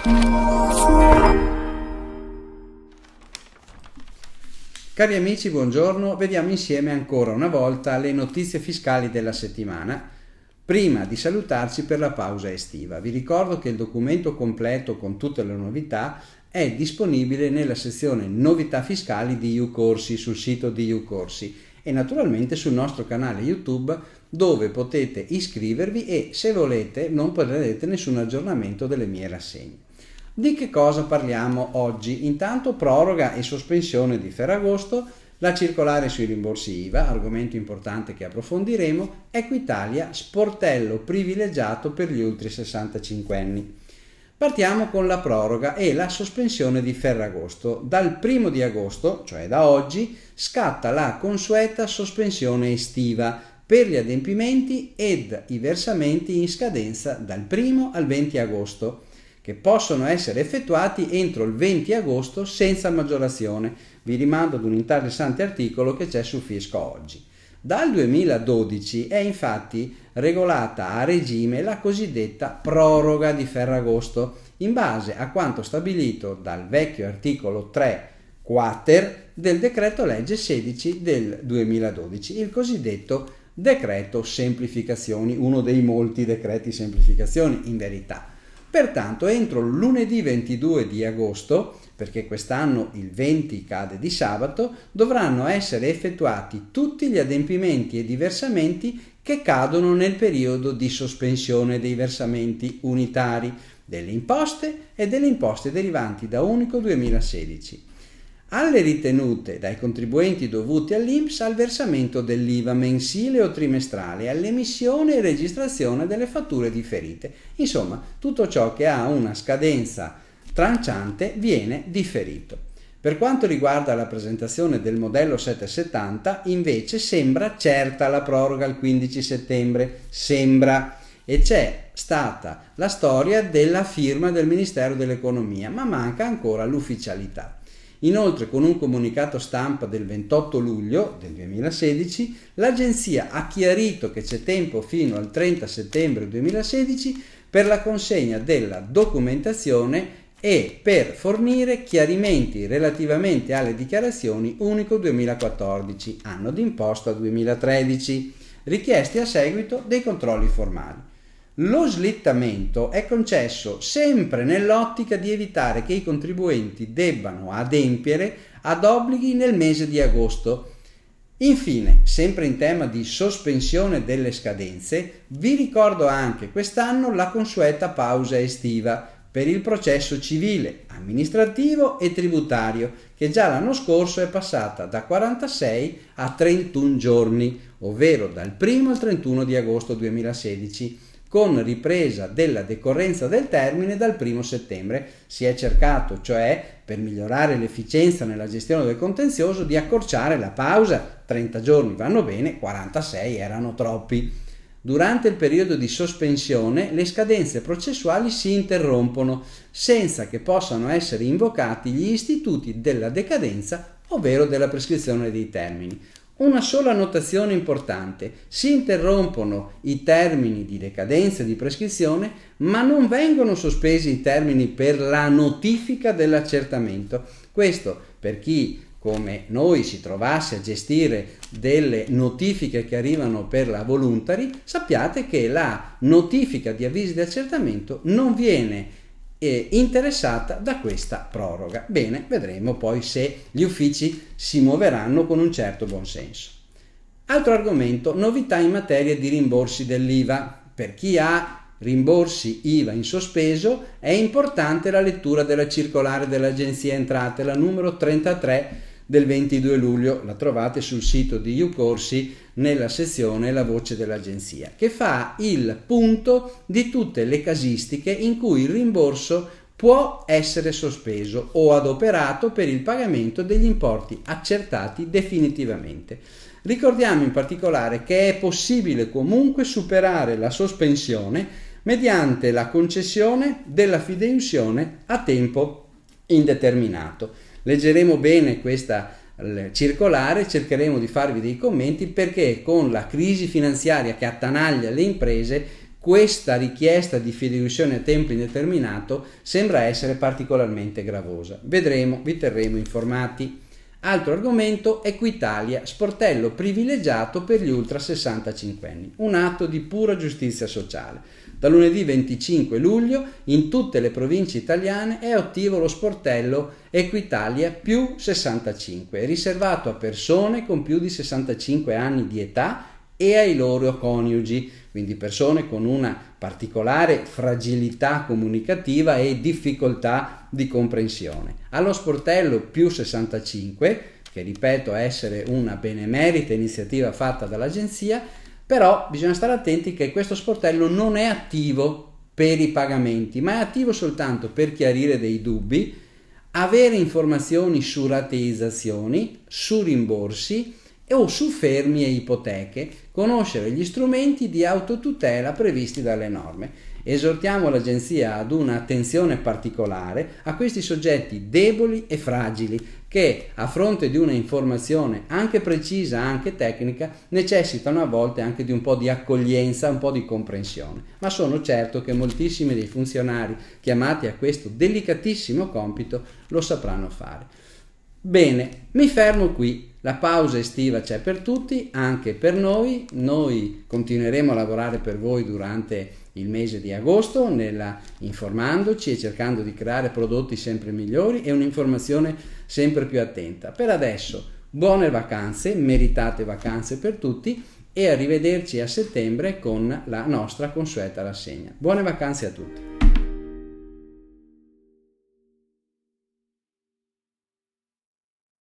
Cari amici, buongiorno. Vediamo insieme ancora una volta le notizie fiscali della settimana, prima di salutarci per la pausa estiva. Vi ricordo che il documento completo con tutte le novità è disponibile nella sezione novità fiscali di YouCorsi sul sito di YouCorsi e naturalmente sul nostro canale YouTube, dove potete iscrivervi e, se volete, non perderete nessun aggiornamento delle mie rassegne. Di che cosa parliamo oggi? Intanto proroga e sospensione di Ferragosto, la circolare sui rimborsi IVA, argomento importante che approfondiremo, Equitalia, sportello privilegiato per gli ultra 65 anni. Partiamo con la proroga e la sospensione di Ferragosto. Dal 1 di agosto, cioè da oggi, scatta la consueta sospensione estiva per gli adempimenti ed i versamenti in scadenza dal 1 al 20 agosto. Che possono essere effettuati entro il 20 agosto senza maggiorazione. Vi rimando ad un interessante articolo che c'è su Fisco Oggi. Dal 2012 è infatti regolata a regime la cosiddetta proroga di Ferragosto, in base a quanto stabilito dal vecchio articolo 3 quater del decreto legge 16 del 2012, il cosiddetto decreto semplificazioni, uno dei molti decreti semplificazioni in verità. Pertanto entro lunedì 22 di agosto, perché quest'anno il 20 cade di sabato, dovranno essere effettuati tutti gli adempimenti ed i versamenti che cadono nel periodo di sospensione dei versamenti unitari, delle imposte e delle imposte derivanti da Unico 2016. Alle ritenute dai contribuenti dovuti all'INPS al versamento dell'IVA mensile o trimestrale, all'emissione e registrazione delle fatture differite. Insomma, tutto ciò che ha una scadenza tranciante viene differito. Per quanto riguarda la presentazione del modello 770, invece sembra certa la proroga al 15 settembre, sembra, e c'è stata la storia della firma del Ministero dell'Economia, ma manca ancora l'ufficialità. Inoltre, con un comunicato stampa del 28 luglio del 2016, l'agenzia ha chiarito che c'è tempo fino al 30 settembre 2016 per la consegna della documentazione e per fornire chiarimenti relativamente alle dichiarazioni Unico 2014, anno d'imposta 2013, richiesti a seguito dei controlli formali. Lo slittamento è concesso sempre nell'ottica di evitare che i contribuenti debbano adempiere ad obblighi nel mese di agosto. Infine, sempre in tema di sospensione delle scadenze, vi ricordo anche quest'anno la consueta pausa estiva per il processo civile, amministrativo e tributario, che già l'anno scorso è passata da 46 a 31 giorni, ovvero dal 1 al 31 di agosto 2016, con ripresa della decorrenza del termine dal 1 settembre. Si è cercato, cioè, per migliorare l'efficienza nella gestione del contenzioso, di accorciare la pausa. 30 giorni vanno bene, 46 erano troppi. Durante il periodo di sospensione le scadenze processuali si interrompono senza che possano essere invocati gli istituti della decadenza, ovvero della prescrizione dei termini. Una sola notazione importante: si interrompono i termini di decadenza e di prescrizione, ma non vengono sospesi i termini per la notifica dell'accertamento. Questo per chi come noi si trovasse a gestire delle notifiche che arrivano per la voluntary. Sappiate che la notifica di avvisi di accertamento non viene interessata da questa proroga. Bene, vedremo poi se gli uffici si muoveranno con un certo buonsenso. Altro argomento: novità in materia di rimborsi dell'IVA. Per chi ha rimborsi IVA in sospeso è importante la lettura della circolare dell'Agenzia Entrate, la numero 33 del 22 luglio, la trovate sul sito di YouCorsi nella sezione La voce dell'agenzia, che fa il punto di tutte le casistiche in cui il rimborso può essere sospeso o adoperato per il pagamento degli importi accertati definitivamente. Ricordiamo in particolare che è possibile comunque superare la sospensione mediante la concessione della fideiussione a tempo indeterminato. Leggeremo bene questa circolare, cercheremo di farvi dei commenti, perché con la crisi finanziaria che attanaglia le imprese questa richiesta di fideiussione a tempo indeterminato sembra essere particolarmente gravosa. Vedremo, vi terremo informati. Altro argomento, Equitalia, sportello privilegiato per gli ultra 65 anni, un atto di pura giustizia sociale. Da lunedì 25 luglio in tutte le province italiane è attivo lo sportello Equitalia più 65, riservato a persone con più di 65 anni di età e ai loro coniugi, quindi persone con una particolare fragilità comunicativa e difficoltà di comprensione. Allo sportello più 65, che ripeto essere una benemerita iniziativa fatta dall'agenzia, però bisogna stare attenti che questo sportello non è attivo per i pagamenti, ma è attivo soltanto per chiarire dei dubbi, avere informazioni su rateizzazioni, su rimborsi o su fermi e ipoteche, conoscere gli strumenti di autotutela previsti dalle norme. Esortiamo l'agenzia ad un'attenzione particolare a questi soggetti deboli e fragili che, a fronte di una informazione anche precisa, anche tecnica, necessitano a volte anche di un po' di accoglienza, un po' di comprensione. Ma sono certo che moltissimi dei funzionari chiamati a questo delicatissimo compito lo sapranno fare. Bene, mi fermo qui. La pausa estiva c'è per tutti, anche per noi. Noi continueremo a lavorare per voi durante il mese di agosto, informandoci e cercando di creare prodotti sempre migliori e un'informazione sempre più attenta. Per adesso, buone vacanze, meritate vacanze per tutti e arrivederci a settembre con la nostra consueta rassegna. Buone vacanze a tutti.